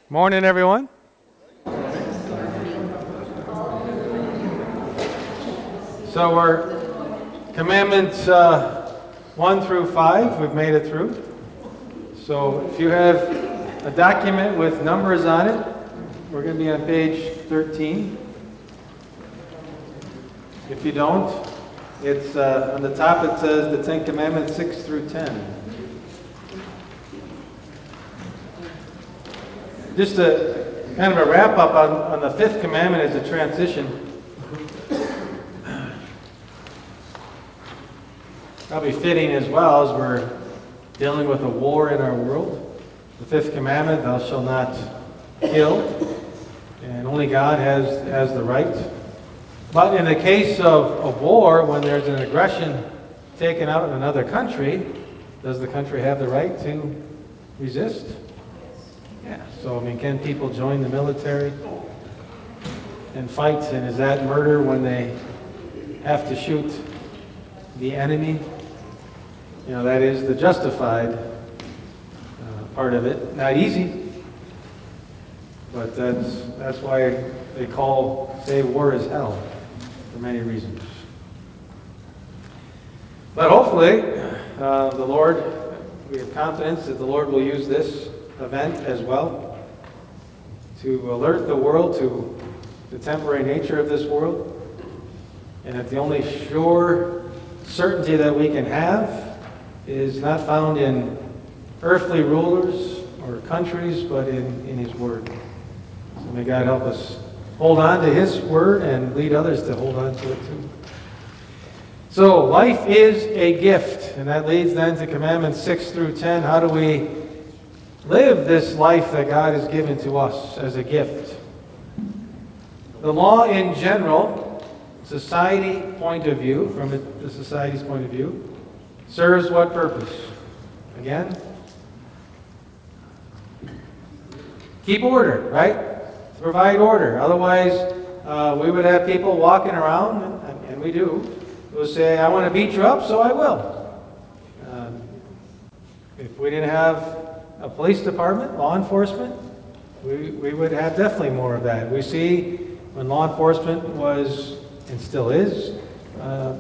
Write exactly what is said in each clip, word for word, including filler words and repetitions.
Morning, everyone. So we're commandments uh, one through five. We've made it through. So if you have a document with numbers on it, we're going to be on page thirteen. If you don't, it's uh, on the top. It says the Ten Commandments six through ten. Just a kind of a wrap up on, on the fifth commandment as a transition. Probably fitting as well as we're dealing with a war in our world. The fifth commandment, thou shalt not kill, and only God has, has the right. But in the case of, of war, when there's an aggression taken out in another country, does the country have the right to resist? Yeah, so I mean, can people join the military and fight? And is that murder when they have to shoot the enemy? You know, that is the justified uh, part of it. Not easy, but that's that's why they call, say, war is hell, for many reasons. But hopefully, uh, the Lord, we have confidence that the Lord will use this event as well to alert the world to the temporary nature of this world, and that the only sure certainty that we can have is not found in earthly rulers or countries, but in, in His Word. So may God help us hold on to His Word and lead others to hold on to it too. So life is a gift, and that leads then to Commandments six through ten. How do we live this life that God has given to us as a gift? The law in general, society point of view, from the society's point of view, serves what purpose? Again, keep order, right? To provide order. Otherwise, uh, we would have people walking around, and, and we do, who say, I want to beat you up, so I will. Um, if we didn't have a police department, law enforcement, we, we would have definitely more of that. We see when law enforcement was, and still is, uh,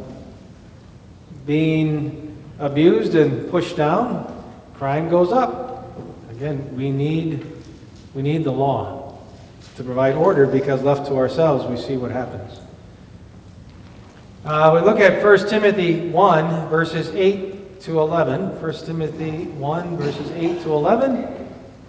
being abused and pushed down, crime goes up. Again, we need, we need the law to provide order, because left to ourselves, we see what happens. Uh, we look at First Timothy one, verses eight to eleven. First Timothy one, verses eight to eleven.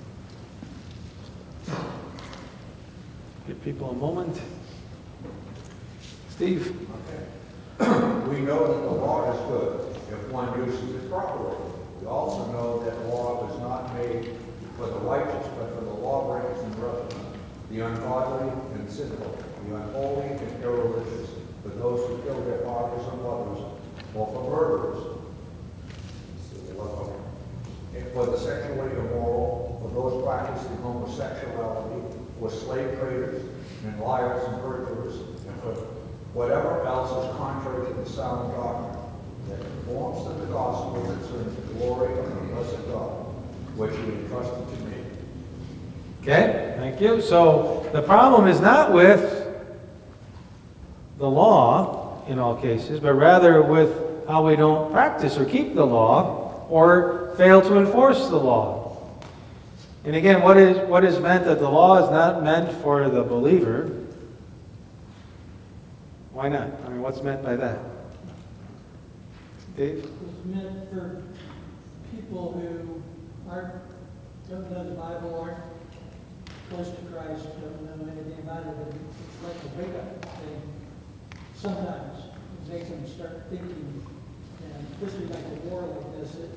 Give people a moment. Steve. Okay. We know that the law is good if one uses it properly. We also know that law was not made for the righteous, but for the lawbreakers and brothers, the ungodly and sinful, the unholy and irreligious, for those who kill their fathers and mothers, or for murderers, and for the sexually immoral, for those practicing homosexuality, for slave traders, and liars and perjurers, and for whatever else is contrary to the sound doctrine that conforms to the gospel concerning the glory of the blessed God, which He entrusted to me. Okay, thank you. So the problem is not with the law in all cases, but rather with how we don't practice or keep the law or fail to enforce the law. And again, what is what is meant that the law is not meant for the believer? Why not? I mean, what's meant by that? Dave? It's meant for people who aren't, don't know the Bible, aren't close to Christ, don't know anything about it. It's like a wake-up thing. Sometimes it makes them start thinking, and especially like a war like this, it,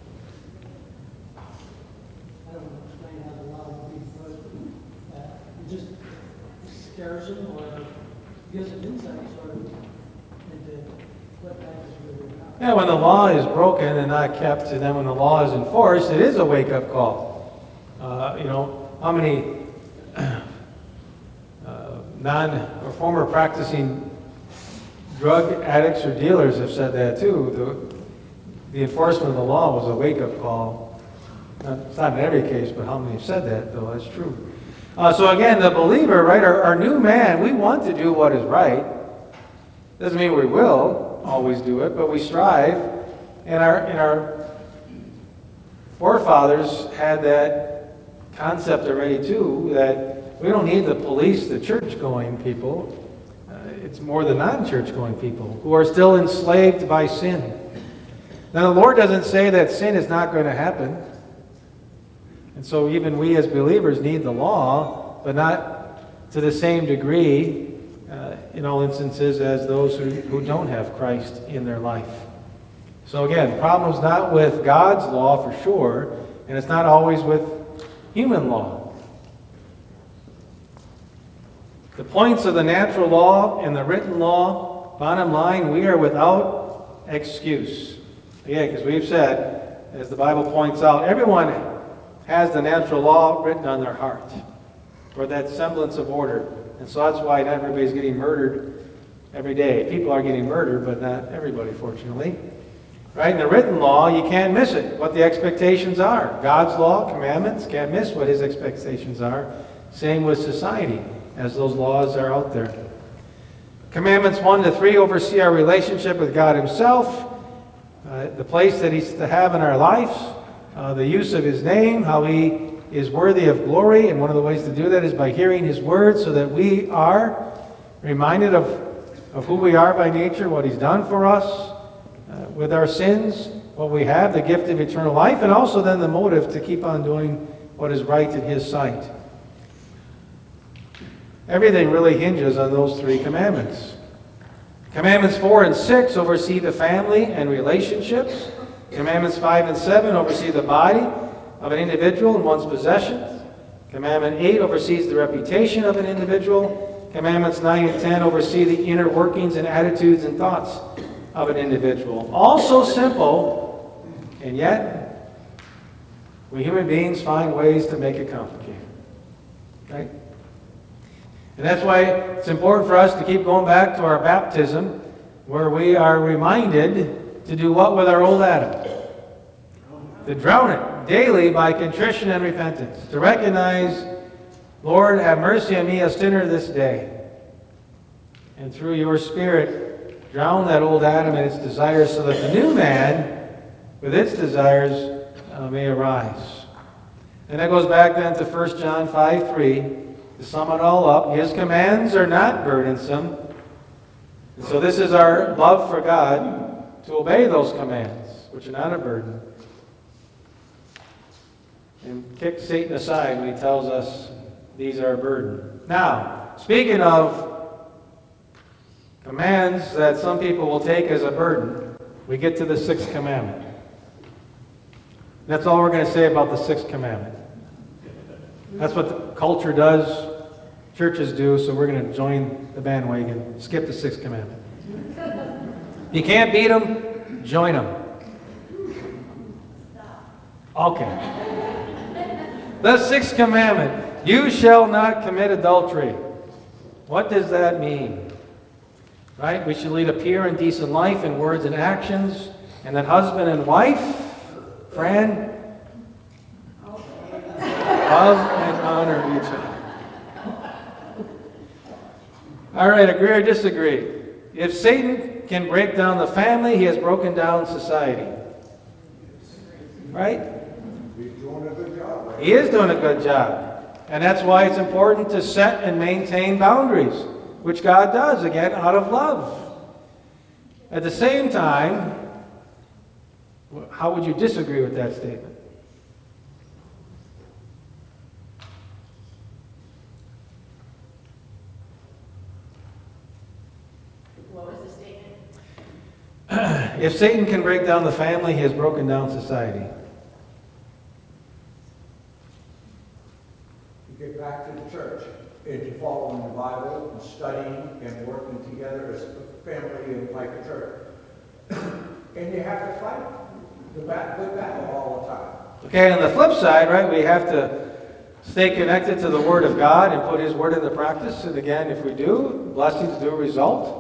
I don't know explain how the law would be, but uh, it just scares them or gives them insight sort of into what that is really about. Yeah, when the law is broken and not kept, and then when the law is enforced, it is a wake-up call. Uh, you know, how many uh, non or former practicing drug addicts or dealers have said that too? The, the enforcement of the law was a wake-up call Not- It's not in every case, but how many have said that, though, that's true. Uh, so again, the believer, right, our, our new man, we want to do what is right. Doesn't mean we will always do it, but we strive. And our, and our forefathers had that concept already, too, that we don't need the police, the church-going people. Uh, it's more the non-church-going people who are still enslaved by sin. Now, the Lord doesn't say that sin is not going to happen. And so even we as believers need the law, but not to the same degree uh, in all instances as those who, who don't have Christ in their life. So again, the problem is not with God's law for sure, and it's not always with human law. The points of the natural law and the written law, bottom line, we are without excuse. Again, because we've said, as the Bible points out, everyone has the natural law written on their heart, or that semblance of order. And so that's why not everybody's getting murdered every day. People are getting murdered, but not everybody, fortunately. Right? In the written law, you can't miss it, what the expectations are. God's law, commandments, can't miss what his expectations are. Same with society, as those laws are out there. Commandments one to three oversee our relationship with God himself, uh, the place that he's to have in our lives, uh, the use of his name, how he is worthy of glory, and one of the ways to do that is by hearing his word so that we are reminded of, of who we are by nature, what he's done for us, uh, with our sins, what we have, the gift of eternal life, and also then the motive to keep on doing what is right in his sight. Everything really hinges on those three commandments. Commandments four and six oversee the family and relationships. Commandments five and seven oversee the body of an individual and one's possessions. Commandment eight oversees the reputation of an individual. Commandments nine and ten oversee the inner workings and attitudes and thoughts of an individual. All so simple, and yet we human beings find ways to make it complicated. Right? And that's why it's important for us to keep going back to our baptism, where we are reminded to do what with our old Adam? To drown it daily by contrition and repentance. To recognize, Lord, have mercy on me, a sinner, this day. And through your Spirit, drown that old Adam and its desires so that the new man, with its desires, uh, may arise. And that goes back then to First John five three. To sum it all up, his commands are not burdensome. And so this is our love for God, to obey those commands, which are not a burden. And kick Satan aside when he tells us these are a burden. Now, speaking of commands that some people will take as a burden, we get to the sixth commandment. That's all we're going to say about the sixth commandment. That's what the culture does, churches do, so we're going to join the bandwagon, skip the sixth commandment. You can't beat them, join them. Okay. The sixth commandment, you shall not commit adultery. What does that mean? Right? We should lead a pure and decent life in words and actions, and that husband and wife, Fran, love and honor each other. All right, agree or disagree? If Satan can break down the family, he has broken down society. Right? He's doing a good job. Right? He is doing a good job. And that's why it's important to set and maintain boundaries, which God does, again, out of love. At the same time, how would you disagree with that statement? What was the statement? If Satan can break down the family, he has broken down society. You get back to the church, into following the Bible, and studying, and working together as a family and like a church. And you have to fight the bat- good battle all the time. Okay, on the flip side, right, we have to stay connected to the Word of God and put His Word into practice. And again, if we do, blessings do result.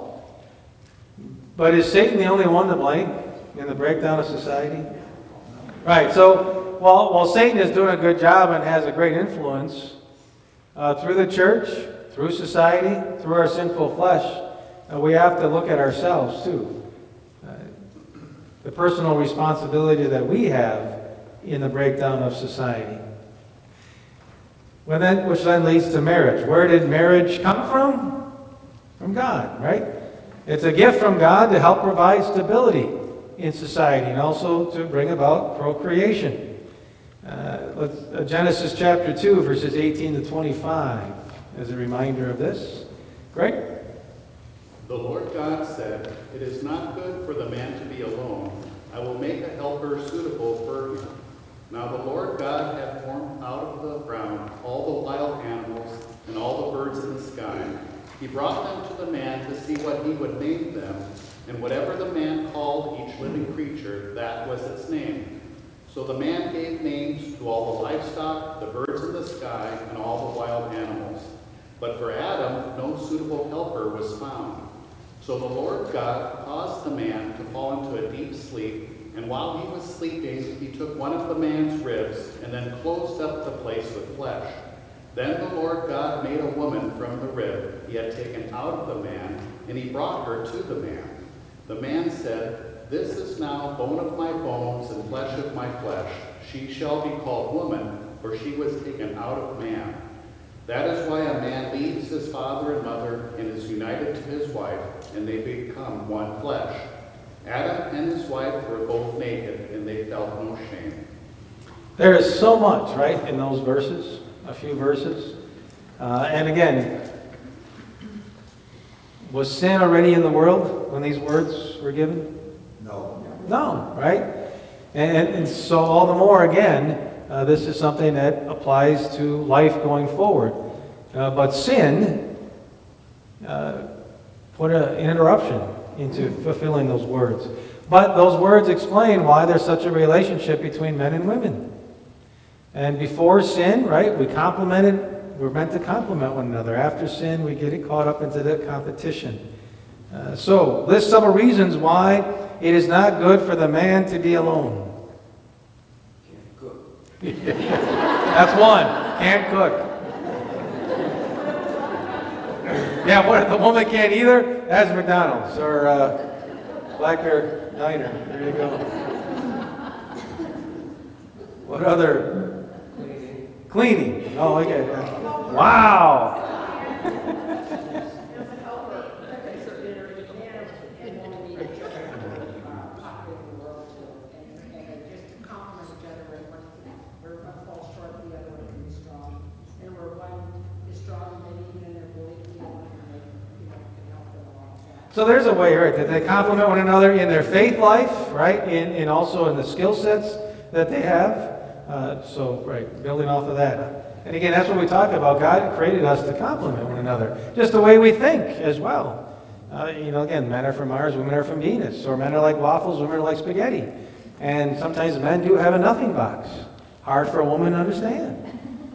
But is Satan the only one to blame in the breakdown of society? Right, so while, while Satan is doing a good job and has a great influence uh, through the church, through society, through our sinful flesh, uh, we have to look at ourselves too. Uh, the personal responsibility that we have in the breakdown of society. Well, then, which then leads to marriage. Where did marriage come from? From God, right? It's a gift from God to help provide stability in society and also to bring about procreation. Uh, let's, uh, Genesis chapter two, verses eighteen to twenty-five, as a reminder of this. Greg? The Lord God said, "It is not good for the man to be alone. I will make a helper suitable for him." Now the Lord God had formed out of the ground all the wild animals and all the birds in the sky. He brought them to the man to see what he would name them, and whatever the man called each living creature, that was its name. So the man gave names to all the livestock, the birds in the sky, and all the wild animals. But for Adam, no suitable helper was found. So the Lord God caused the man to fall into a deep sleep, and while he was sleeping, he took one of the man's ribs and then closed up the place with flesh. Then the Lord God made a woman from the rib he had taken out of the man, and he brought her to the man. The man said, "This is now bone of my bones and flesh of my flesh. She shall be called woman, for she was taken out of man." That is why a man leaves his father and mother and is united to his wife, and they become one flesh. Adam and his wife were both naked, and they felt no shame. There is so much, right, in those verses, a few verses. Uh, and again, was sin already in the world when these words were given? No. No, right? And, and so all the more, again, uh, this is something that applies to life going forward. Uh, but sin uh, put a, an interruption into fulfilling those words. But those words explain why there's such a relationship between men and women. And before sin, right, we complemented, we're meant to complement one another. After sin, we get it caught up into the competition. Uh, so, list several reasons why it is not good for the man to be alone. Can't cook. That's one. Can't cook. Yeah, what if the woman can't either? That's McDonald's or uh, Black Bear Diner. There you go. What other? Cleaning. Cleaning. Oh, okay. Wow. So there's a way, right, that they complement one another in their faith life, right, and, and also in the skill sets that they have. Uh, so, right, building off of that. And again, that's what we talk about. God created us to complement one another. Just the way we think as well. Uh, you know, again, men are from Mars, women are from Venus. Or men are like waffles, women are like spaghetti. And sometimes men do have a nothing box. Hard for a woman to understand.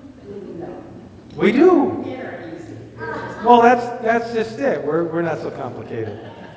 We do. Well, that's that's just it. We're we're not so complicated.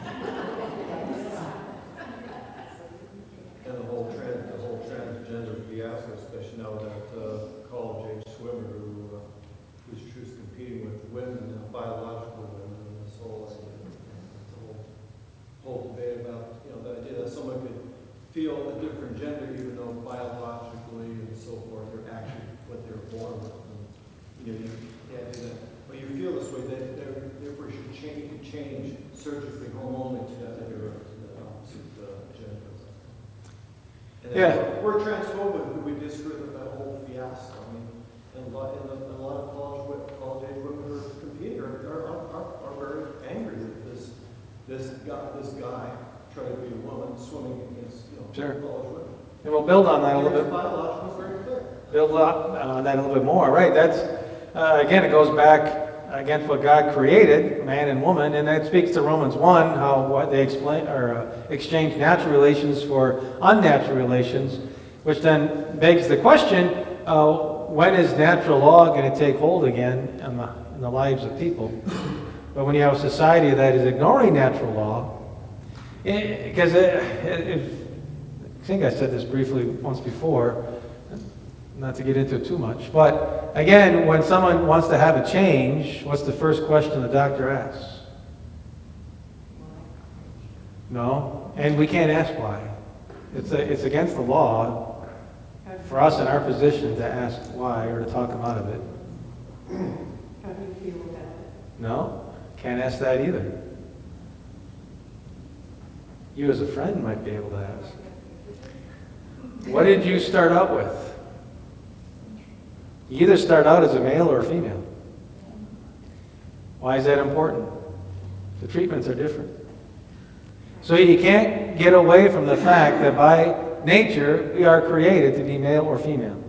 And the whole trans, the whole transgender fiasco, especially now that uh, college age swimmer who uh, who's who's competing with women, uh, biological women, and this whole uh, this whole whole debate about you know the idea that someone could feel a different gender even though biologically and so forth they're actually what they're born with. And, you know, you can't do that. But you feel this way, that there therefore should change, change surgically hormonally to that your the opposite uh, gender. And Yeah. then we're transphobic. We disagree with that whole fiasco. I mean, and a lot, and a, a lot of college college age women who are competing are, are, are, are very angry that this this guy this guy tried to be a woman swimming against you know Sure. college women. And we'll build on that a little Their bit. biological is very clear. Build up on that a little bit more, right? That's uh, again, it goes back against what God created, man and woman, and that speaks to Romans one, how what they explain or uh, exchange natural relations for unnatural relations, which then begs the question: uh, when is natural law going to take hold again in the, in the lives of people? But when you have a society that is ignoring natural law, because I think I said this briefly once before, not to get into it too much. But again, when someone wants to have a change, what's the first question the doctor asks? No, and we can't ask why. It's, a, it's against the law for us in our position to ask why or to talk them out of it. How do you feel about it? No, can't ask that either. You as a friend might be able to ask. What did you start out with? You either start out as a male or a female. Why is that important? The treatments are different. So you can't get away from the fact that by nature we are created to be male or female.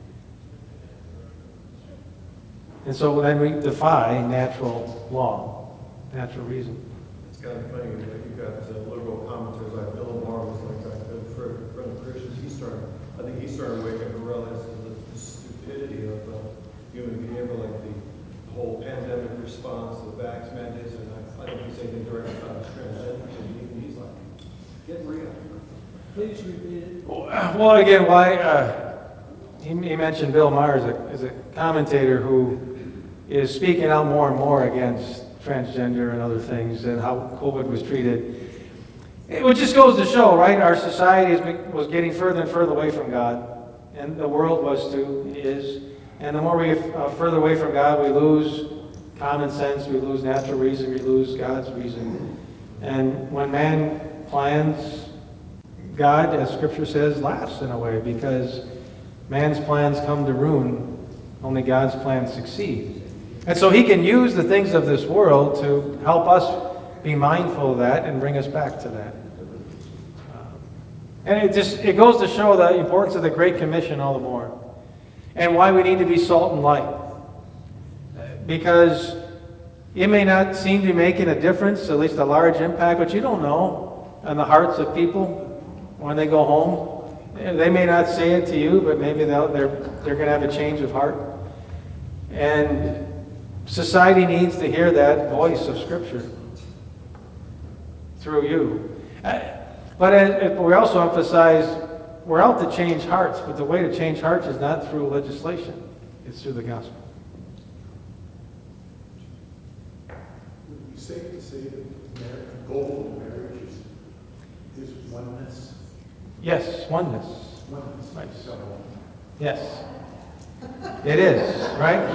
And so then we defy natural law, natural reason. It's kind of funny, like you've got uh, liberal commenters like Bill Maher was like that, good friend friend of Christians. He started, I think he started waking up to realize the, the stupidity of uh, human behavior, like the whole pandemic response, the vax mandates, and I, I don't think he's anything directly about transgender, and even he's like, get real. Please repeat it. Well, again, why, uh, he, he mentioned Bill Maher as a, as a commentator who is speaking out more and more against transgender and other things and how COVID was treated. It just goes to show, right, our society is, was getting further and further away from God, and the world was too, is. And the more we get uh, further away from God, we lose common sense, we lose natural reason, we lose God's reason. And when man plans, God, as Scripture says, laughs in a way, because man's plans come to ruin, only God's plans succeed. And so he can use the things of this world to help us be mindful of that and bring us back to that. Um, and it just it goes to show the importance of the Great Commission all the more. And why we need to be salt and light. Because it may not seem to be making a difference, at least a large impact, but you don't know on the hearts of people when they go home. They may not say it to you, but maybe they'll, they're, they're going to have a change of heart. And society needs to hear that voice of Scripture through you. But as, we also emphasize we're out to change hearts, but the way to change hearts is not through legislation. It's through the gospel. Would it be safe to say that the goal of marriage is, is oneness? Yes, oneness. Oneness. Right. So, Yes. It is, right?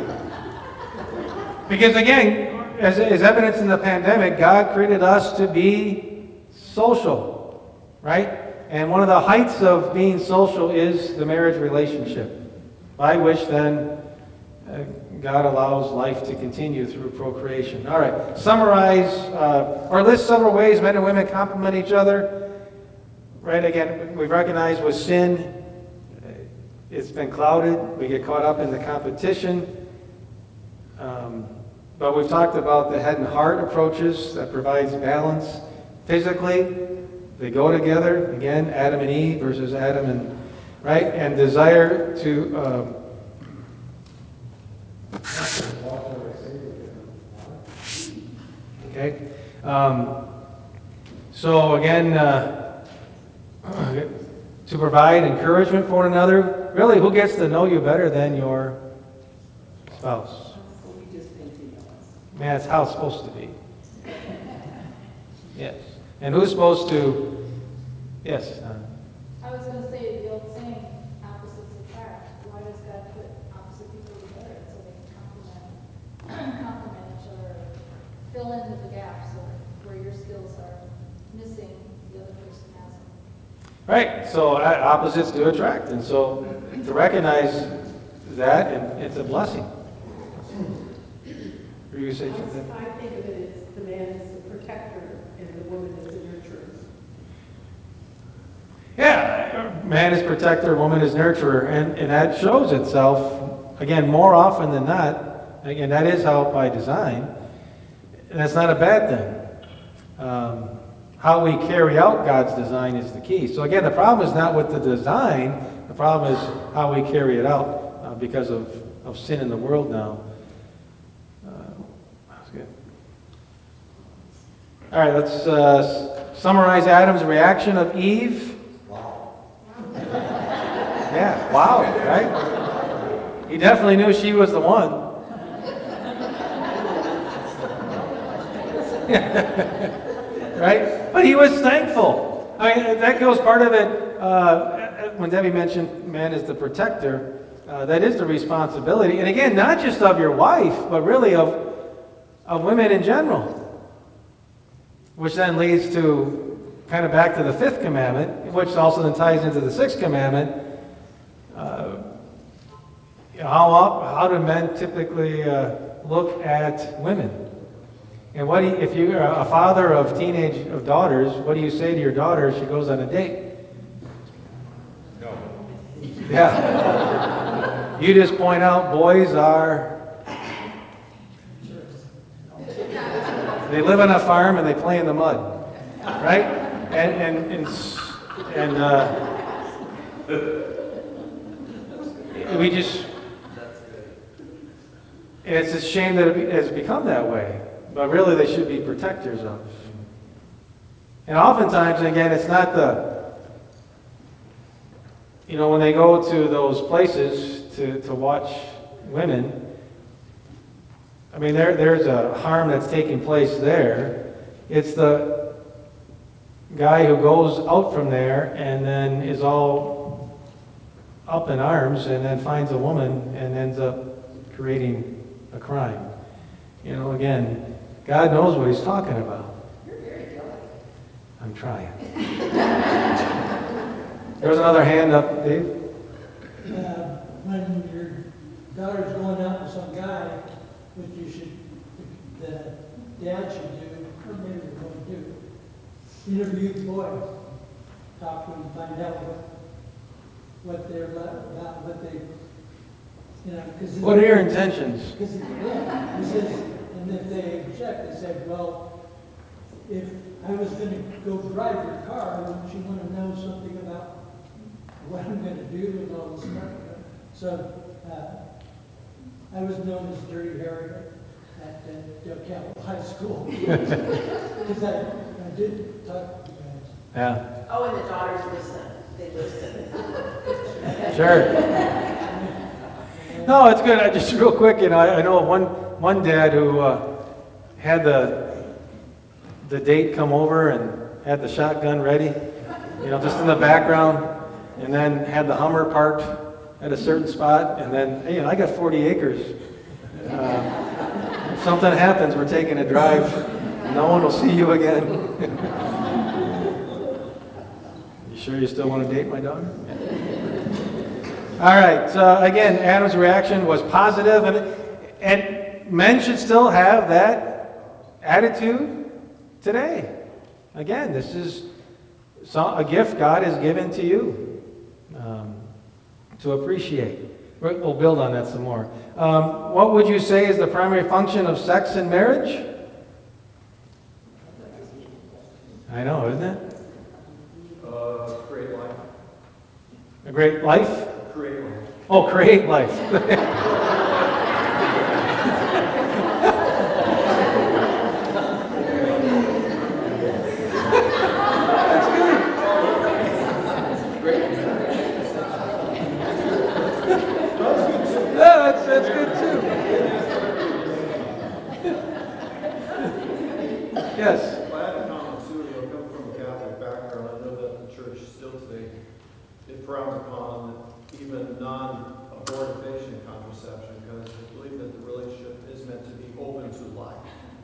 Because again, as, as evidence in the pandemic, God created us to be social, right? And one of the heights of being social is the marriage relationship, by which then uh, God allows life to continue through procreation. All right, summarize uh, or list several ways men and women complement each other. Right, again, we recognize with sin, it's been clouded. We get caught up in the competition. Um, but we've talked about the head and heart approaches that provides balance. Physically, they go together. Again, Adam and Eve versus Adam and, right? And desire to... Um, okay. Um, so again... Uh, to provide encouragement for one another. Really, who gets to know you better than your spouse? We just think he knows. Man, that's how it's supposed to be. Yes. And who's supposed to... Yes. Uh, I was going to say the old saying, opposites attract. Why does God put opposite people together? So they can complement, complement each other, fill in the gaps of where your skills are missing, the other person has them. right. So uh, opposites do attract. And so to recognize that, and it's a blessing. Were you say something? I think of it as the man is the protector and the woman is the nurturer. Yeah, man is protector, woman is nurturer, and, and that shows itself, again, more often than not. Again, that is how by design, and that's not a bad thing. Um, how we carry out God's design is the key. So again, the problem is not with the design, the problem is how we carry it out uh, because of, of sin in the world now. Uh, that's good. All right, let's uh, summarize Adam's reaction of Eve. Yeah, Yeah, wow, right? He definitely knew she was the one. Right? But he was thankful. I mean, that goes part of it. Uh, when Debbie mentioned man is the protector, uh, that is the responsibility. And again, not just of your wife, but really of, of women in general. Which then leads to kind of back to the fifth commandment, which also then ties into the sixth commandment. Uh, how, up, how do men typically uh, look at women? And what do you, if you're a father of teenage of daughters, what do you say to your daughter if she goes on a date? No. Yeah. You just point out boys are, they live on a farm and they play in the mud, right? And and and, and uh, we just, and it's a shame that it has become that way. But really, they should be protectors of. And oftentimes, again, it's not the, you know, when they go to those places to, to watch women, I mean, there there's a harm that's taking place there. It's the guy who goes out from there and then is all up in arms and then finds a woman and ends up creating a crime. You know, again, God knows what he's talking about. You're very good. I'm trying. There's another hand up, Dave. Uh, when your daughter's going out with some guy, what you should, the dad should do, or maybe they're going to do, interview the boy, talk to them, find out what, what they're about, what they, you know, because. What are your intentions? Because, yeah, he says, and if they object, they say, well, if I was going to go drive your car, wouldn't you want to know something about what I'm going to do and all this stuff? So uh, I was known as Dirty Harry at uh, Del Cal High School. Because I, I did talk to you guys. Yeah. Oh, and the daughters listen. They listen. Sure. No, it's good. I just real quick, you know, I, I know of one one dad who uh, had the the date come over and had the shotgun ready, you know, just in the background, and then had the Hummer parked at a certain spot, and then, hey, you know, I got forty acres. Uh, if something happens, we're taking a drive. No one will see you again. You sure you still want to date my daughter? All right. Uh, again, Adam's reaction was positive, and and men should still have that attitude today. Again, this is some, a gift God has given to you um, to appreciate. We'll build on that some more. Um, what would you say is the primary function of sex in marriage? I know, isn't it? Uh, create life. A great life? Create life. Oh, create life. Yeah, that's, that's good too. Yes. I had a comment too, you know, come from a Catholic background, I know that the church still today, it frowns upon even non-abortifacient contraception, because they believe that the relationship is meant to be open to life.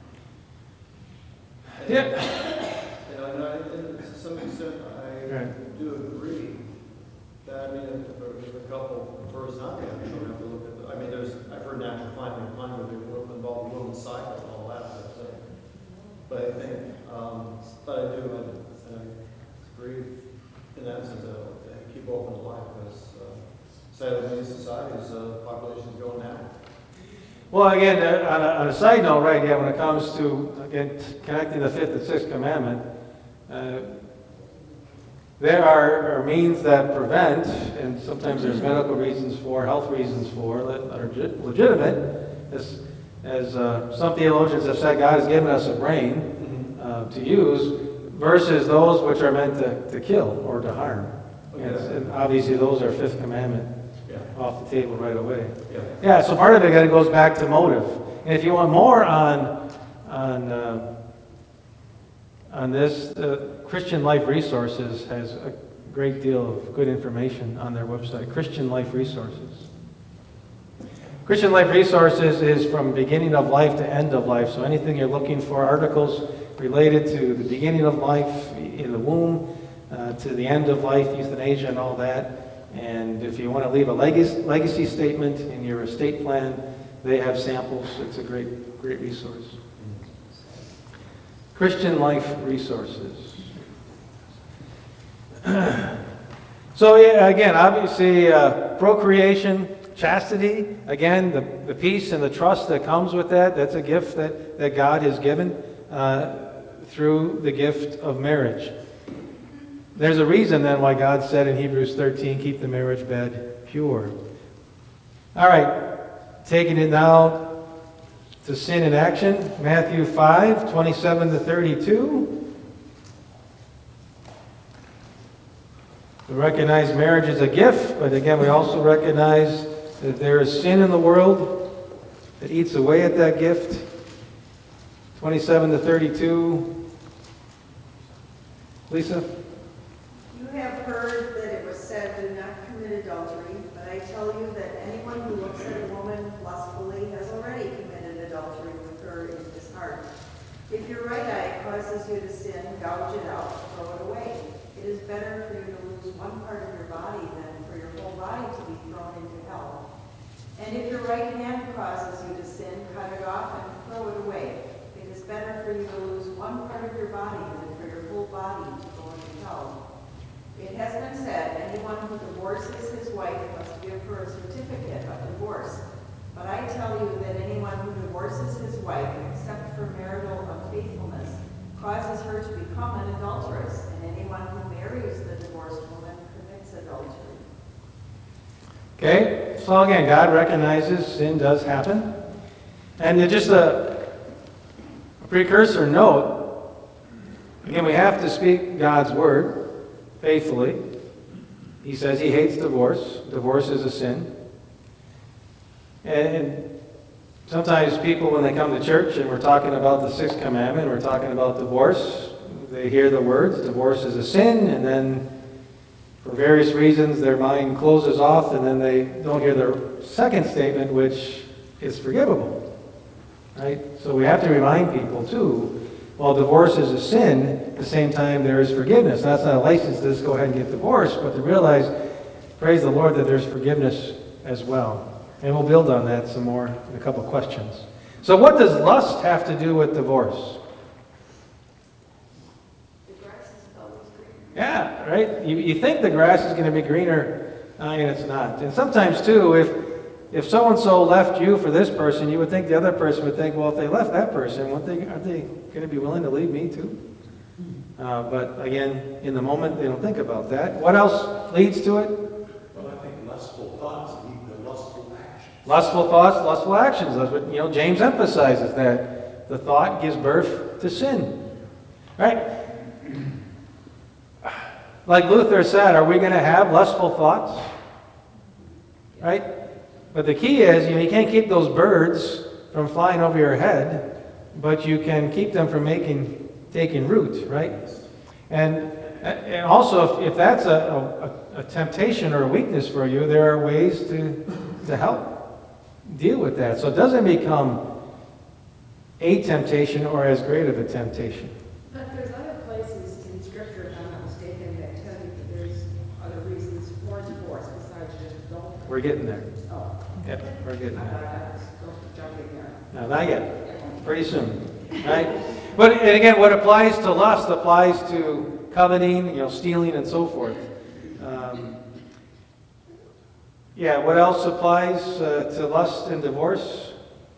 And, Yeah. You know, and I, and to some extent, I Right. do agree that, I mean, if, if a couple prefers not to have children, have to look at the, I mean, there's, I've heard natural family plan where they will involve the woman's cycle and all that, but, uh, but I think, um, but I do, I, I agree in that sense, uh, to keep open to life, because, uh, sadly, in society's, uh, population is going down. Well, again, uh, on a, on a side note, right, yeah, when it comes to, again, connecting the fifth and sixth commandment, uh, there are, are means that prevent, and sometimes there's medical reasons for, health reasons for, that are legit, legitimate. As, as uh, some theologians have said, God has given us a brain uh, to use, versus those which are meant to, to kill or to harm. And, and obviously, those are Fifth Commandment Yeah, off the table right away. yeah. Yeah, so part of it again goes back to motive. And if you want more on on uh, on this, uh, Christian Life Resources has a great deal of good information on their website. Christian Life Resources. Christian Life Resources is from beginning of life to end of life. So anything you're looking for, articles related to the beginning of life in the womb, uh, to the end of life, euthanasia and all that. And if you want to leave a legacy, legacy statement in your estate plan, they have samples. It's a great, great resource. Christian Life Resources. So yeah, again, obviously, uh, procreation, chastity, again, the, the peace and the trust that comes with that, that's a gift that, that God has given uh, through the gift of marriage. There's a reason then why God said in Hebrews thirteen, keep the marriage bed pure. All right, taking it now to sin in action, Matthew five, twenty-seven to thirty-two. We recognize marriage as a gift, but again, we also recognize that there is sin in the world that eats away at that gift. twenty-seven to thirty-two. Lisa? You have heard that it was said, do not commit adultery, but I tell you that anyone who looks at a woman lustfully has already committed adultery with her in his heart. If your right eye causes you to sin, gouge it out, throw it away. It is better for you to lose one part of your body than for your whole body to be thrown into hell. And if your right hand causes you to sin, cut it off and throw it away. It is better for you to lose one part of your body than for your whole body to go into hell. It has been said, anyone who divorces his wife must give her a certificate of divorce. But I tell you that anyone who divorces his wife, except for marital unfaithfulness, causes her to become an adulteress, and anyone who marries the divorced woman commits adultery. Okay, so again, God recognizes sin does happen. And just a, a precursor note, again, we have to speak God's word faithfully. He says he hates divorce. Divorce is a sin. And sometimes people, when they come to church and we're talking about the sixth commandment, we're talking about divorce, they hear the words, divorce is a sin, and then for various reasons their mind closes off, and then they don't hear the second statement, which is forgivable. Right? So we have to remind people, too, while divorce is a sin, at the same time there is forgiveness. That's not a license to just go ahead and get divorced, but to realize, praise the Lord, that there's forgiveness as well. And we'll build on that some more in a couple questions. So what does lust have to do with divorce? The grass is always greener. Yeah, right? You, you think the grass is going to be greener, uh, and it's not. And sometimes, too, if if so-and-so left you for this person, you would think the other person would think, well, if they left that person, won't they, aren't they going to be willing to leave me, too? Uh, but again, in the moment, they don't think about that. What else leads to it? Well, I think lustful thoughts lead to lustful actions. Lustful thoughts, lustful actions. That's what, you know, James emphasizes, that the thought gives birth to sin. Right? Like Luther said, are we going to have lustful thoughts? Right? But the key is, you know, you can't keep those birds from flying over your head, but you can keep them from making taking root, right? And and also, if, if that's a, a, a temptation or a weakness for you, there are ways to to help deal with that, so it doesn't become a temptation or as great of a temptation. But there's other places in Scripture, if I'm not mistaken, that tell you that there's other reasons for divorce besides just adultery. We're getting there. Oh, Yep, we're getting I thought there. I was supposed to jump in there. No, not yet. Pretty soon, right? But and again, what applies to lust applies to coveting, you know, stealing, and so forth. Um, yeah. What else applies uh, to lust and divorce?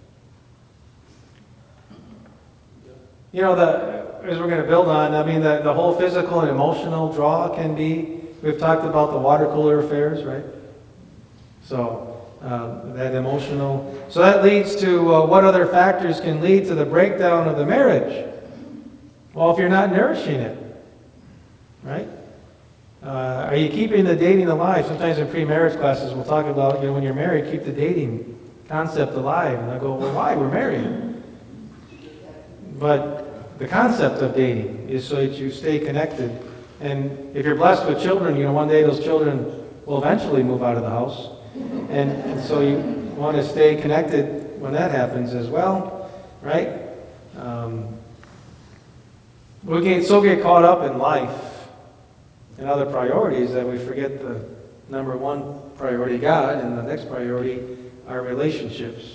You know, the as we're going to build on, I mean, the, the whole physical and emotional draw can be. We've talked about the water cooler affairs, right? So. Uh, that emotional. So that leads to uh, what other factors can lead to the breakdown of the marriage? Well, if you're not nourishing it, right? Uh, are you keeping the dating alive? Sometimes in pre-marriage classes we'll talk about, you know, when you're married, keep the dating concept alive. And I go, well, why? We're married. But the concept of dating is so that you stay connected. And if you're blessed with children, you know, one day those children will eventually move out of the house. And, and so you want to stay connected when that happens as well, right? Um, we get so get caught up in life and other priorities that we forget the number one priority, God, and the next priority, our relationships.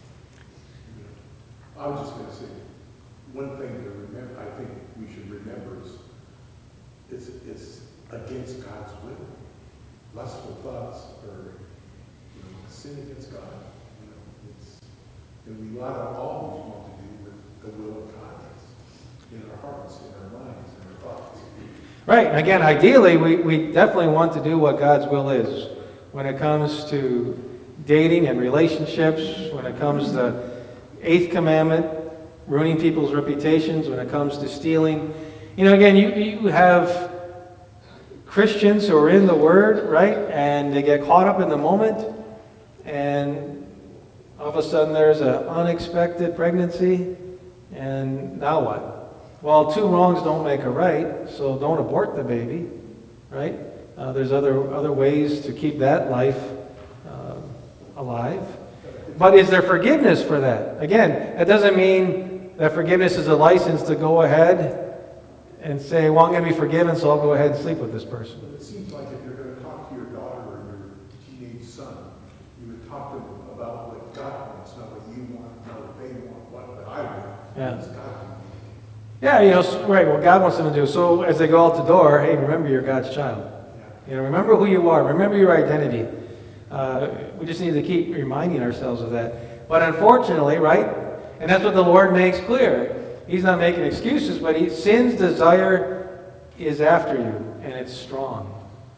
I was just gonna say, one thing to remember, I think we should remember is, it's, it's against God's will. Lustful thoughts are, you know, a sin against God. You know, it's, and we ought to always want to do with the will of God in our hearts, in our minds, in our thoughts. Right. Again, ideally, we, we definitely want to do what God's will is when it comes to dating and relationships, when it comes to eighth commandment, ruining people's reputations, when it comes to stealing. You know, again, you, you have Christians who are in the Word, right? And they get caught up in the moment, and all of a sudden there's an unexpected pregnancy, and now what? Well, two wrongs don't make a right, so don't abort the baby, right? Uh, there's other other ways to keep that life uh, alive. But is there forgiveness for that? Again, that doesn't mean that forgiveness is a license to go ahead and say, well, I'm going to be forgiven, so I'll go ahead and sleep with this person. It seems like if you're going to talk to your daughter or your teenage son, you would talk to them about what God wants, not what you want, not what they want, what, what I want. Yeah. It's God wants. Yeah, you know, s- right, what God wants them to do. So as they go out the door, hey, remember you're God's child. You know, remember who you are. Remember your identity. Uh, we just need to keep reminding ourselves of that. But unfortunately, right, and that's what the Lord makes clear. He's not making excuses, but he, sin's desire is after you, and it's strong.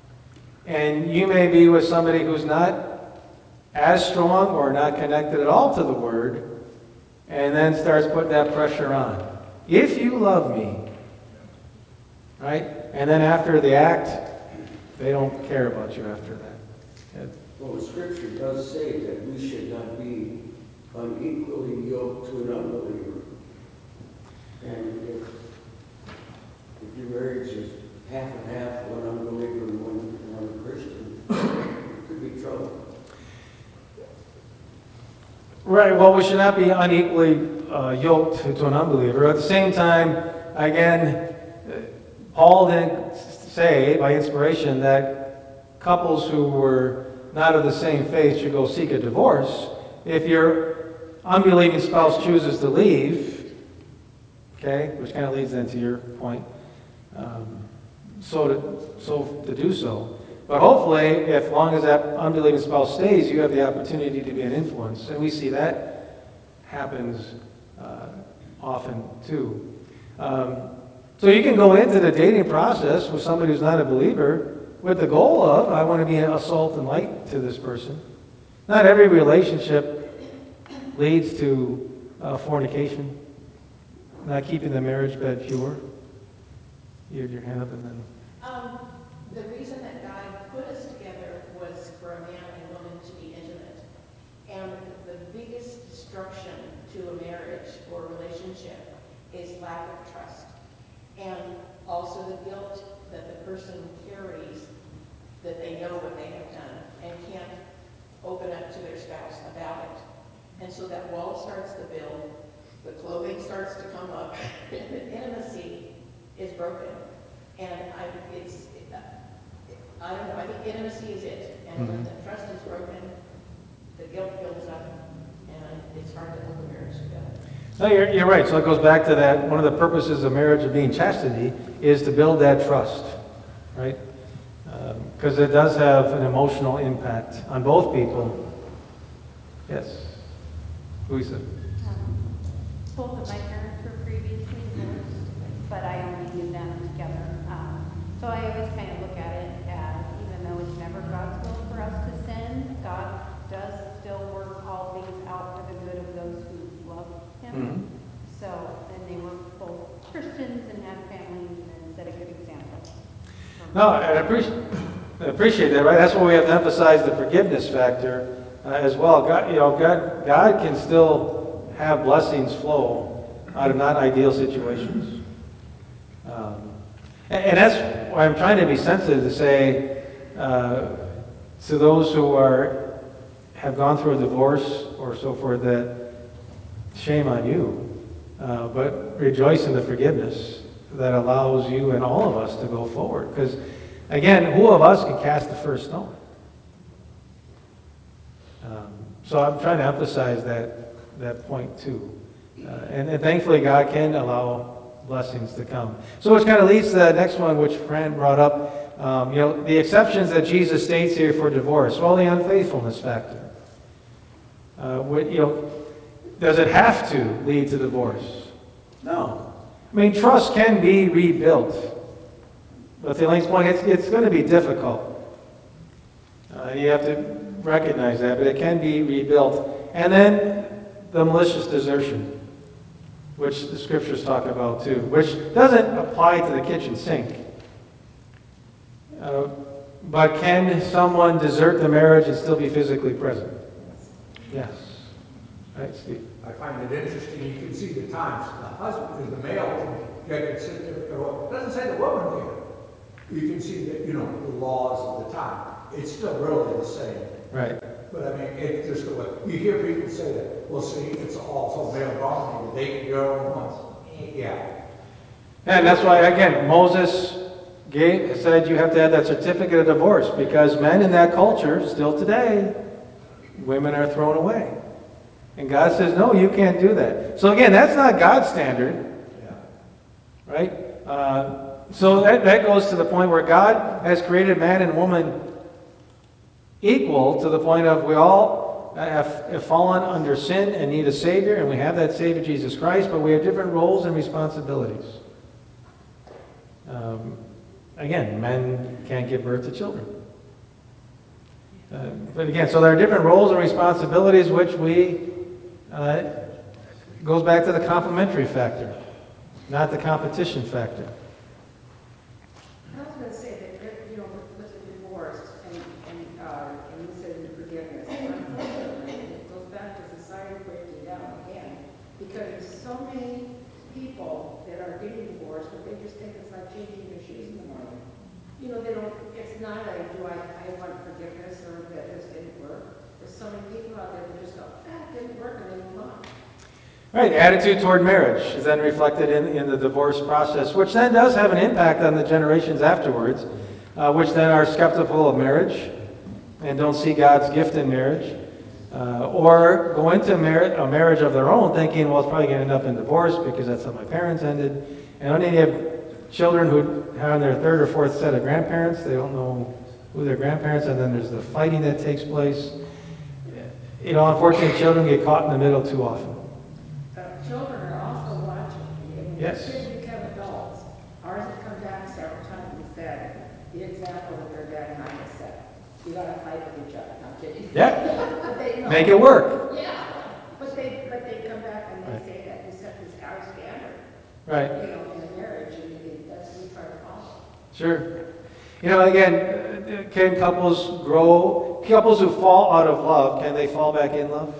And you may be with somebody who's not as strong or not connected at all to the Word, and then starts putting that pressure on. If you love me, right? And then after the act, they don't care about you after that. Yeah. Well, the scripture does say that we should not be unequally yoked to an unbeliever. And if, if your marriage is half and half, one unbeliever and one, one Christian, it could be trouble. Right, well, we should not be unequally uh, yoked to an unbeliever. At the same time, again, Paul didn't say by inspiration that couples who were not of the same faith should go seek a divorce. If your unbelieving spouse chooses to leave, okay, which kind of leads into your point, um, so to, so to do so. But hopefully, if long as that unbelieving spouse stays, you have the opportunity to be an influence. And we see that happens uh, often too. Um, so you can go into the dating process with somebody who's not a believer with the goal of, I want to be a salt and light to this person. Not every relationship leads to uh, fornication, not keeping the marriage bed pure. You have your hand up and then... Um, the reason that God put us together was for a man and woman to be intimate. And the biggest destruction to a marriage or a relationship is lack of trust. And also the guilt that the person carries that they know what they have done and can't open up to their spouse about it. And so that wall starts to build, the clothing starts to come up, the intimacy is broken. And I, it's, I don't know, I think intimacy is it. And when the trust is broken, the guilt builds up, and it's hard to hold the marriage together. No, you're, you're right. So it goes back to that. One of the purposes of marriage of being chastity is to build that trust, right? Because um, it does have an emotional impact on both people. Yes. Louisa. Um, both of my parents were previously divorced, but I only knew them together. Um, so I always kind of look at it as, even though it's never God's will for us to sin, God does still work all things out for the good of those who love Him. Mm-hmm. So, and they were both Christians and had families and set a good example for No, and I appreciate, I appreciate that, right? That's why we have to emphasize the forgiveness factor uh, as well. God, you know, God, God can still have blessings flow out of not ideal situations. Um, and, and that's why I'm trying to be sensitive to say uh, to those who are have gone through a divorce or so forth that shame on you, uh, but rejoice in the forgiveness that allows you and all of us to go forward. Because, again, who of us can cast the first stone? Um, so I'm trying to emphasize that, that point too. Uh, and, and thankfully God can allow blessings to come. So which kind of leads to the next one, which Fran brought up. Um, you know, the exceptions that Jesus states here for divorce. Well, the unfaithfulness factor. Uh, what, you know, does it have to lead to divorce? No. I mean, trust can be rebuilt. But to Elaine's point, it's, it's going to be difficult. Uh, you have to recognize that, but it can be rebuilt. And then the malicious desertion, which the scriptures talk about too, which doesn't apply to the kitchen sink. Uh, but can someone desert the marriage and still be physically present? Yes. Right, Steve? I find it interesting, you can see the times. The husband, because the male can get a certificate, of- it doesn't say the woman can. You can see that, you know, the laws of the time. It's still really the same. Right. But I mean, it's just the way, you hear people say that, well, see, it's also male dominated, they can go own once. Yeah. And that's why, again, Moses gave, said you have to have that certificate of divorce, because men in that culture, still today, women are thrown away. And God says, no, you can't do that. So again, that's not God's standard. Yeah. Right? Uh, so that, that goes to the point where God has created man and woman equal to the point of we all have, have fallen under sin and need a Savior, and we have that Savior, Jesus Christ, but we have different roles and responsibilities. Um, again, men can't give birth to children. Uh, but again, so there are different roles and responsibilities which we, uh, goes back to the complementary factor, not the competition factor. I was going to say that, you know, with, with the divorce and, and, uh, and you said the forgiveness, unfortunately, it goes back to society breaking down again, because there's so many people that are getting divorced, but they just think it's like changing their shoes in the morning. You know, they don't, it's not a, do I, I want forgiveness or that this didn't work. There's so many people out there that just go, ah, it didn't work, and they move on. Right, attitude toward marriage is then reflected in, in the divorce process, which then does have an impact on the generations afterwards, uh, which then are skeptical of marriage and don't see God's gift in marriage, uh, or go into mar- a marriage of their own thinking, well, it's probably going to end up in divorce because that's how my parents ended. And then you have children who have their third or fourth set of grandparents. They don't know who their grandparents, and then there's the fighting that takes place. You know, unfortunately, children get caught in the middle too often. Uh, children are also watching. And when Yes. kids become adults, ours have come back several times and said, the example that their dad and I have set. You gotta fight with each other. No, I'm kidding. Yeah. But they, you know, Make it work. Yeah. But they, but they come back and they Right. say that you set this high standard, Right. you know, in a marriage, and it- that's what we try to follow. Sure. You know, again, uh, can couples grow? Couples who fall out of love, can they fall back in love?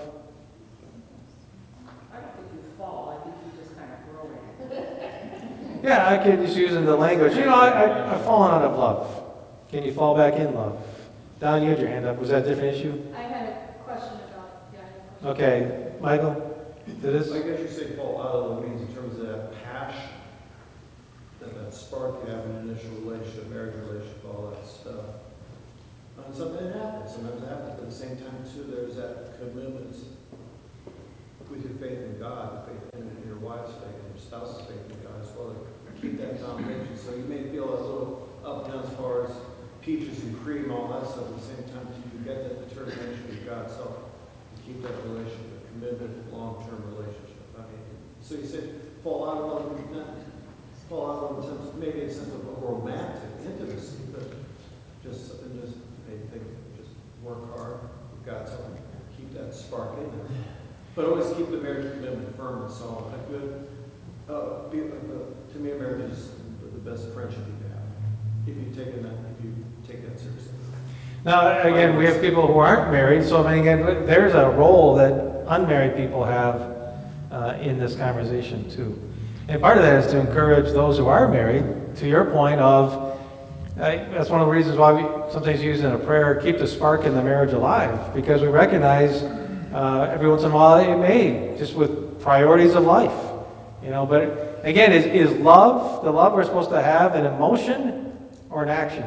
I don't think you fall, I think you just kind of grow in it. Yeah, I could just using the language. You know, I, I, I've fallen out of love. Can you fall back in love? Don, you had your hand up. Was that a different issue? I had a question about, yeah, I had a question. Okay. Michael, to this? I guess you say fall out of love means in terms of that passion, that, that spark you have in an initial relationship, marriage relationship, all that stuff. And something happens, sometimes it happens, but at the same time too, there's that commitment with your faith in God, faith in your wife's faith, and your spouse's faith in God as well, to keep that foundation. So you may feel a little up and down as far as peaches and cream, all that stuff, at the same time you get that determination with God, so to keep that relationship, a committed, long-term relationship. I mean, so you say fall out of love, not fall out of love in terms, maybe in a sense of a romantic intimacy, but just, just, I think, just work hard with God's help, keep that spark in there. But always keep the marriage commitment firm and solid. A good, uh, be, uh, to me, a marriage is the best friendship you can have. if you take that, if you take that seriously. Now, again, we have people who aren't married, so I mean, again, there's a role that unmarried people have uh, in this conversation too. And part of that is to encourage those who are married, to your point of, uh, that's one of the reasons why we sometimes use in a prayer, keep the spark in the marriage alive, because we recognize uh, every once in a while it may, just with priorities of life, you know, but again, is, is love, the love we're supposed to have, an emotion or an action?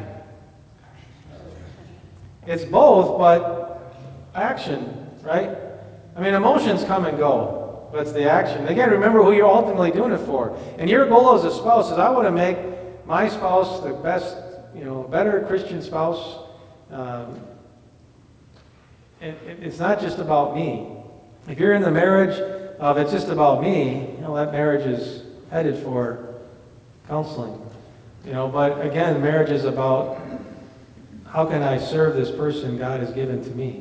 It's both, but action, right? I mean, emotions come and go, but it's the action. Again, remember who you're ultimately doing it for. And your goal as a spouse is, I want to make my spouse the best, you know, better Christian spouse. Um, it, it, it's not just about me. If you're in the marriage of it's just about me, you know, that marriage is headed for counseling. You know, but again, marriage is about, how can I serve this person God has given to me?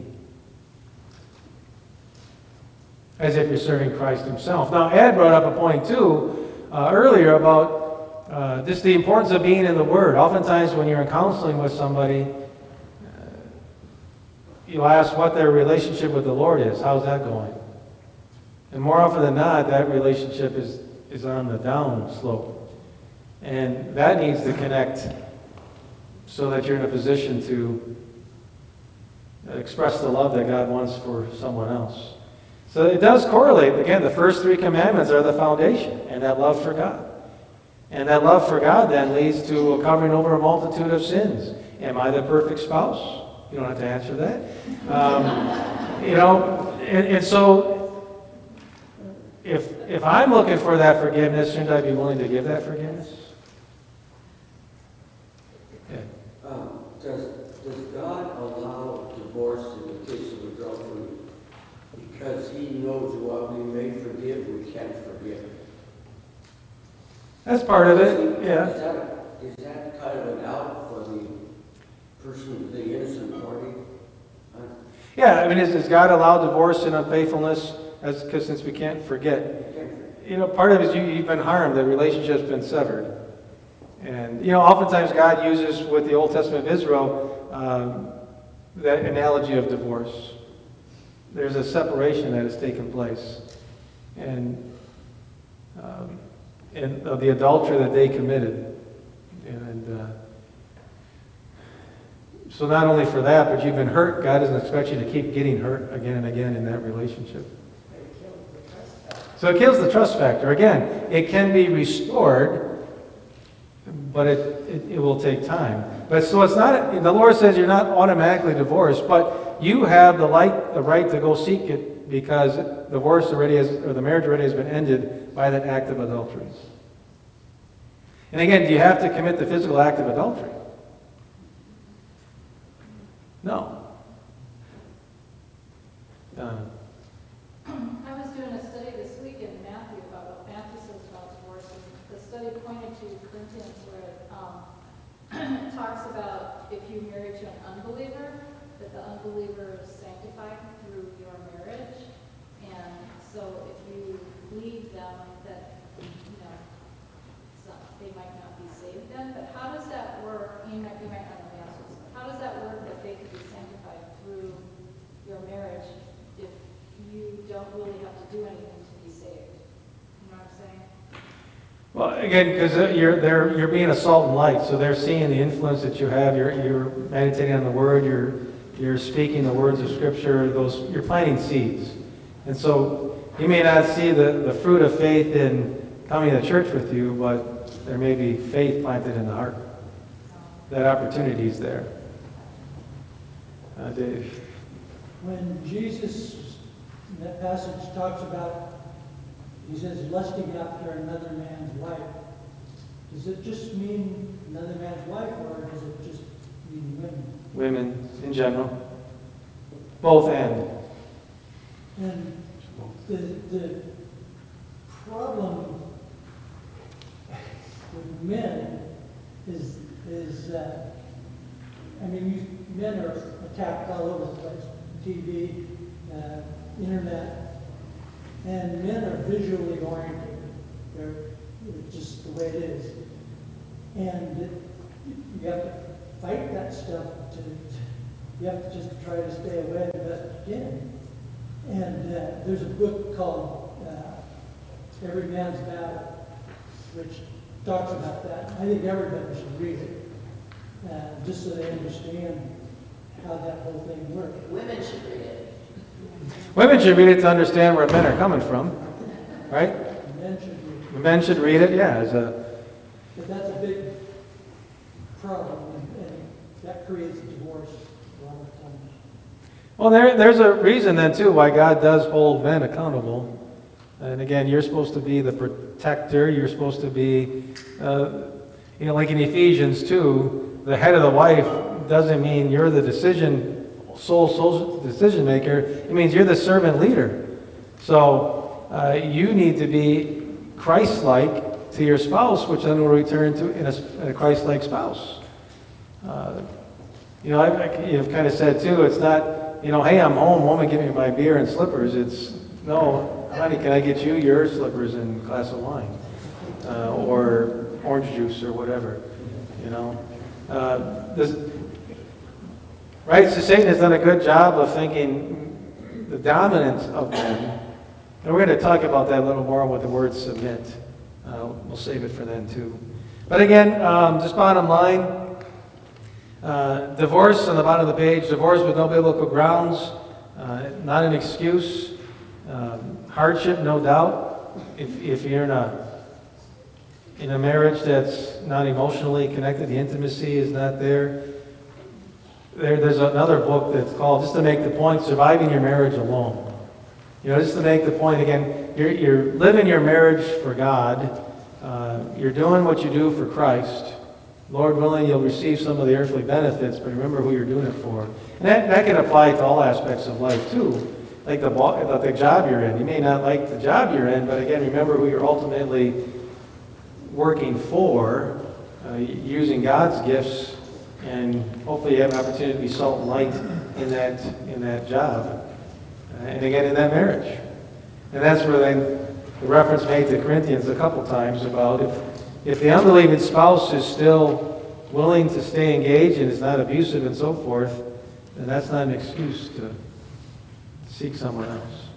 As if you're serving Christ himself. Now, Ed brought up a point, too, uh, earlier about uh, just the importance of being in the Word. Oftentimes, when you're in counseling with somebody, uh, you'll ask what their relationship with the Lord is. How's that going? And more often than not, that relationship is, is on the down slope. And that needs to connect so that you're in a position to express the love that God wants for someone else. So it does correlate. Again, the first three commandments are the foundation, and that love for God. And that love for God then leads to a covering over a multitude of sins. Am I the perfect spouse? You don't have to answer that. Um, you know, and, and so if if I'm looking for that forgiveness, shouldn't I be willing to give that forgiveness? Um, does, does God allow divorce in the case of adultery because he knows while we may forgive, we can't forgive? That's part of it, yeah. Is that, is that kind of an out for the person, the innocent party? Uh, Yeah, I mean, is, does God allow divorce and unfaithfulness as, because since we can't forget? You know, part of it is you, you've been harmed, the relationship's been severed. And, you know, oftentimes God uses, with the Old Testament of Israel, um, that analogy of divorce. There's a separation that has taken place. And, um, and of the adultery that they committed. And uh, so not only for that, but you've been hurt. God doesn't expect you to keep getting hurt again and again in that relationship. So it kills the trust factor. Again, it can be restored, but it, it, it will take time. But so it's not, the Lord says you're not automatically divorced, but you have the, light, the right to go seek it because divorce already has, or the marriage already has been ended by that act of adultery. And again, do you have to commit the physical act of adultery? No. Done. I was doing a study this week in Matthew about what Matthew says about divorce, and the study pointed to Corinthians where it, um, it talks about if you marry to an unbeliever, that the unbeliever is sanctified through your marriage, and so if you leave them, that, you know, it's not, they might not be saved then, but how does that work? You might, you might not know the answer to this, but how does that work that they could be sanctified through your marriage if you don't really have to do anything to be saved? You know what I'm saying? Well, again, because you're they're you're being a salt and light, so they're seeing the influence that you have. You're you're meditating on the Word. You're you're speaking the words of Scripture. Those you're planting seeds, and so you may not see the, the fruit of faith in coming to church with you, but there may be faith planted in the heart. That opportunity is there. Uh, Dave. When Jesus, in that passage, talks about, he says, lusting after another man's wife, does it just mean another man's wife, or does it just mean women? Women in general. Both and. And the, the problem with men is, is that, I mean, you, men are attacked all over the place. T V, uh, internet, and men are visually oriented. They're it's just the way it is. And you have to fight that stuff to, you have to just try to stay away the best you can. And uh, there's a book called uh, Every Man's Battle, which talks about that. I think everybody should read it, uh, just so they understand how that whole thing works. Women should read it. Women should read it to understand where men are coming from, right? Men should read it. The men should read it, yeah, as a, But that's a big problem, and, and that creates divorce a lot of times. well, there, there's a reason then too why God does hold men accountable. And again, you're supposed to be the protector. You're supposed to be, uh, you know, like in Ephesians two, the head of the wife doesn't mean you're the decision, sole, sole decision maker. It means you're the servant leader. So uh, you need to be Christ-like to your spouse, which then will return to in a, a Christ-like spouse. Uh, you know, I, I, you've kind of said too, it's not, you know, hey, I'm home, woman, give me my beer and slippers. It's, no, honey, can I get you your slippers and a glass of wine? Uh, or orange juice or whatever, you know. Uh, this, right, so Satan has done a good job of thinking the dominance of men. And we're going to talk about that a little more with the word submit. Uh, we'll save it for then too. But again, um, just bottom line, uh, divorce on the bottom of the page, divorce with no biblical grounds, uh, not an excuse. Um, hardship, no doubt. If, if you're in a in a marriage that's not emotionally connected, the intimacy is not there. There, there's another book that's called, just to make the point, Surviving Your Marriage Alone. You know, just to make the point again, you're, you're living your marriage for God. Uh, you're doing what you do for Christ. Lord willing, you'll receive some of the earthly benefits, but remember who you're doing it for. And that, that can apply to all aspects of life too. Like the, like the job you're in. You may not like the job you're in, but again, remember who you're ultimately working for, uh, using God's gifts, and hopefully you have an opportunity to be salt and light in that, in that job. Uh, and again, in that marriage. And that's where then the reference made to Corinthians a couple times about if, if the unbelieving spouse is still willing to stay engaged and is not abusive and so forth, then that's not an excuse to seek someone else.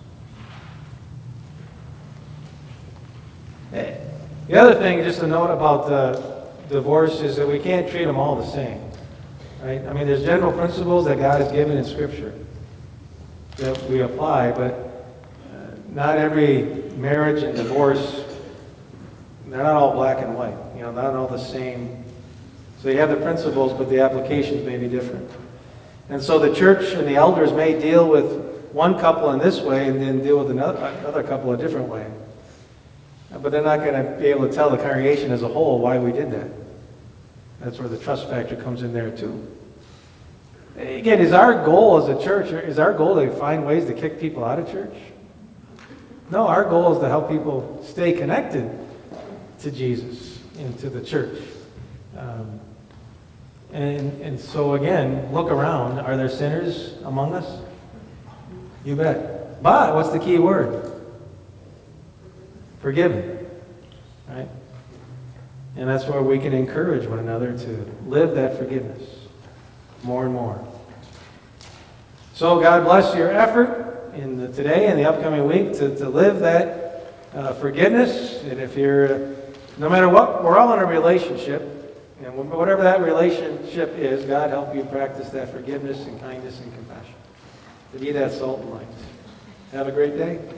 The other thing, just to note about uh, divorce, is that we can't treat them all the same. Right? I mean, there's general principles that God has given in Scripture that we apply, but uh, not every marriage and divorce, they're not all black and white. You know, not all the same. So you have the principles, but the applications may be different. And so the church and the elders may deal with one couple in this way and then deal with another, another couple a different way. But they're not going to be able to tell the congregation as a whole why we did that. That's where the trust factor comes in there too. Again, is our goal as a church, is our goal to find ways to kick people out of church? No, our goal is to help people stay connected to Jesus and to the church. Um, and, and so again, look around. Are there sinners among us? You bet. But what's the key word? Forgiven. Right? And that's where we can encourage one another to live that forgiveness more and more. So God bless your effort in the, today and the upcoming week to, to live that uh, forgiveness. And if you're, no matter what, we're all in a relationship. And whatever that relationship is, God help you practice that forgiveness and kindness and compassion. To be that salt and light. Have a great day.